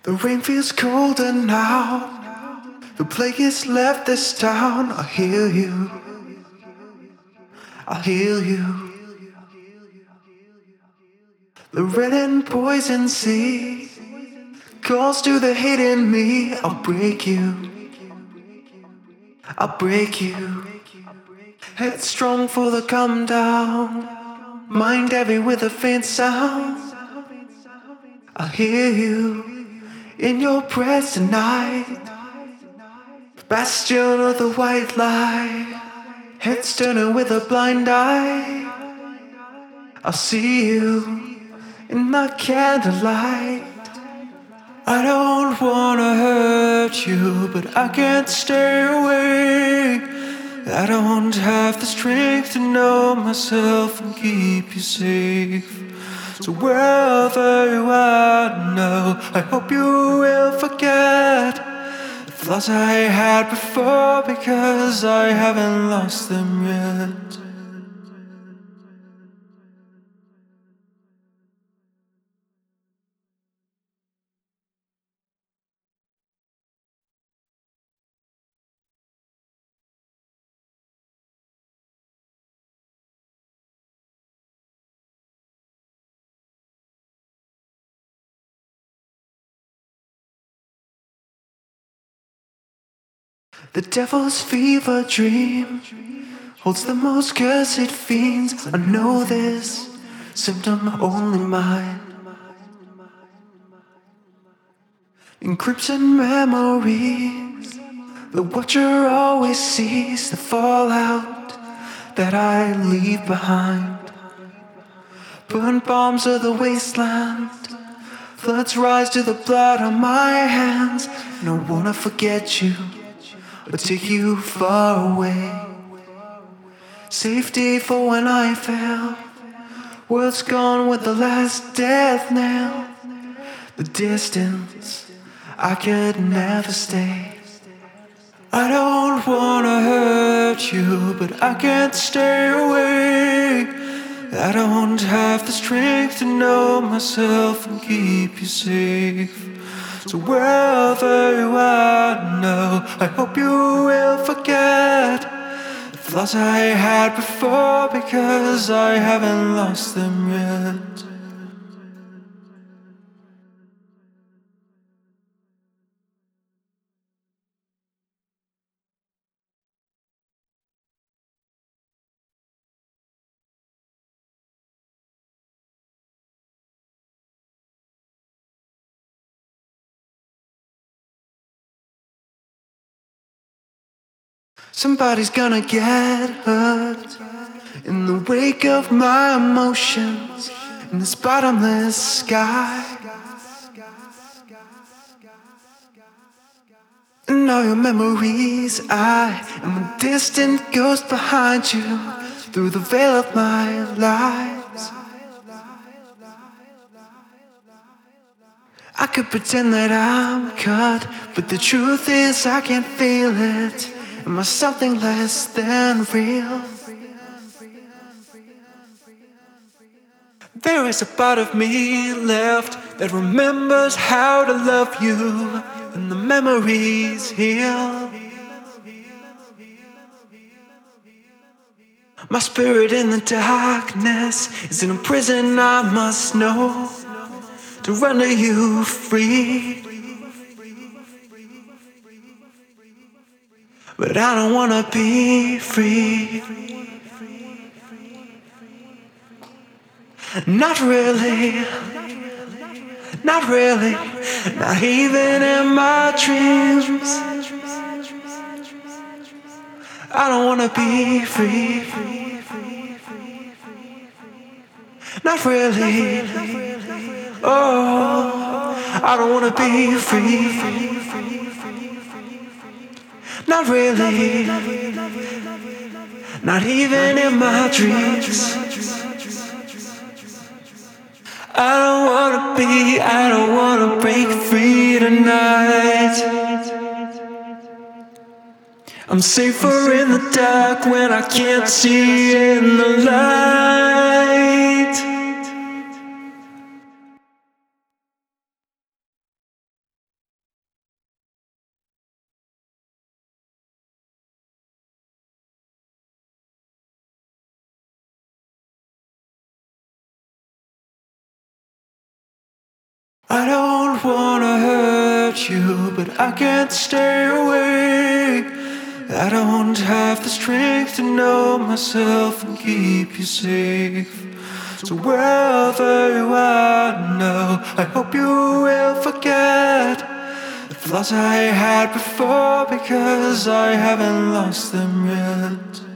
The rain feels colder now. The plague has left this town. I'll heal you. I'll heal you. The red and poison sea calls to the hate in me. I'll break you. I'll break you. Headstrong for the come down. Mind heavy with a faint sound. I'll hear you in your prayers tonight. Bastion of the white light. Head turning with a blind eye. I'll see you in the candlelight. I don't wanna hurt you, but I can't stay away. I don't have the strength to know myself and keep you safe. So wherever you are now, I hope you will forget the flaws I had before, because I haven't lost them yet. The devil's fever dream holds the most cursed fiends. I know this, symptom only mine. In crimson memories, the watcher always sees the fallout that I leave behind. Burnt bombs of the wasteland, floods rise to the blood on my hands. And I wanna forget you, or take you far away. Safety for when I fail. World's gone with the last death nail. The distance, I could never stay. I don't wanna hurt you, but I can't stay away. I don't have the strength to know myself and keep you safe. So wherever you are now, I hope you will forget the flaws I had before, because I haven't lost them yet. Somebody's gonna get hurt in the wake of my emotions in this bottomless sky. And all your memories, I am a distant ghost behind you through the veil of my lies. I could pretend that I'm cut, but the truth is I can't feel it. Am I something less than real? There is a part of me left that remembers how to love you, and the memories heal. My spirit in the darkness is in a prison I must know to run to you free. But I don't wanna be free. Not really, not really, not even in my dreams. I don't wanna be free. Not really, oh, I don't wanna be free. Not really, not even in my dreams. I don't wanna break free tonight. I'm safer in the dark when I can't see in the light. I don't wanna hurt you, but I can't stay away. I don't have the strength to know myself and keep you safe. So wherever you are now, I hope you will forget the flaws I had before, because I haven't lost them yet.